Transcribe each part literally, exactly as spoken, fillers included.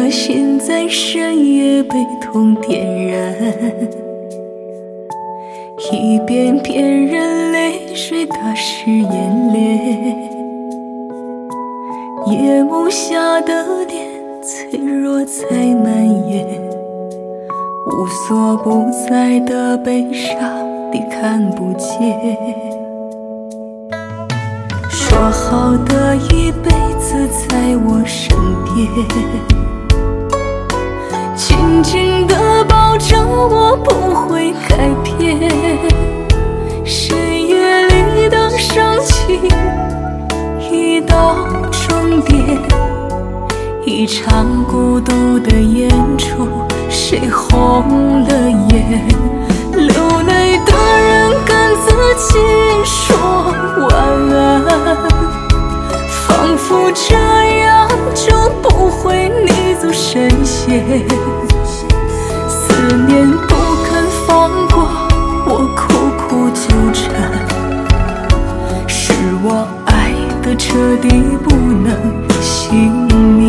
的心在深夜被痛点燃，一遍遍任泪水打湿眼帘，夜幕下的脸脆弱在蔓延，无所不在的悲伤你看不见。说好的一辈子在我身边，紧紧地抱着我不会改变。深夜里的伤情，一到终点，一场孤独的演出，谁红了眼？流泪的人跟自己说晚安，仿佛这样就不会泥足深陷。思念不肯放过我，苦苦纠缠，是我爱的彻底不能幸免。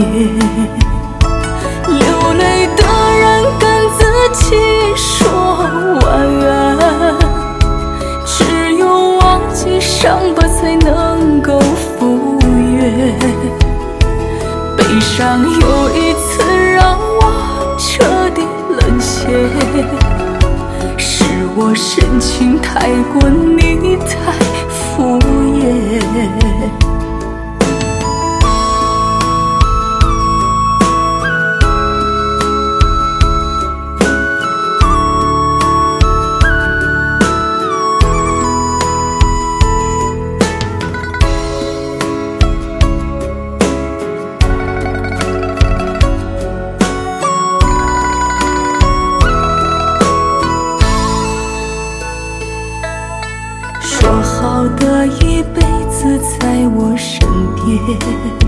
流泪的人跟自己说晚安，只有忘记伤疤才能够复原。悲伤又一次让我彻底沦陷，是我深情太过，你太敷衍。说好的一辈子在我身边，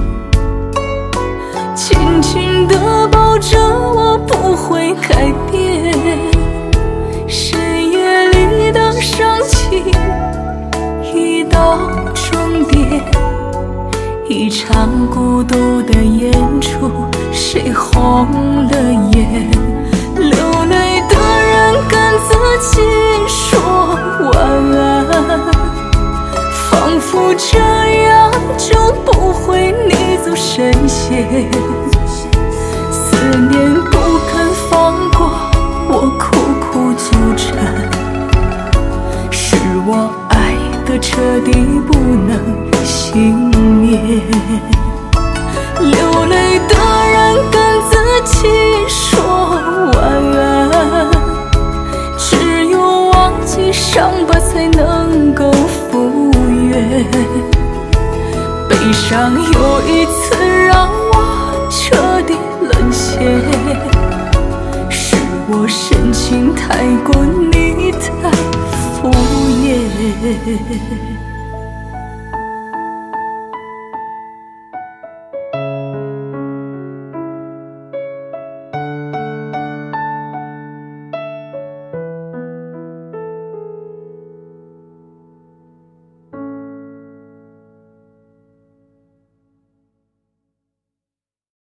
紧紧地抱着我不会改变。深夜里的伤情，一到终点，一场孤独的演出，谁红了眼？流泪的人跟自己说晚安，仿佛这样就不会泥足深陷。思念不肯放过我，苦苦纠缠，是我爱的彻底不能幸免。流泪的人跟自己说晚安，只有忘记伤疤才能够复原。悲伤又一次让我彻底沦陷，是我深情太过，你太敷衍。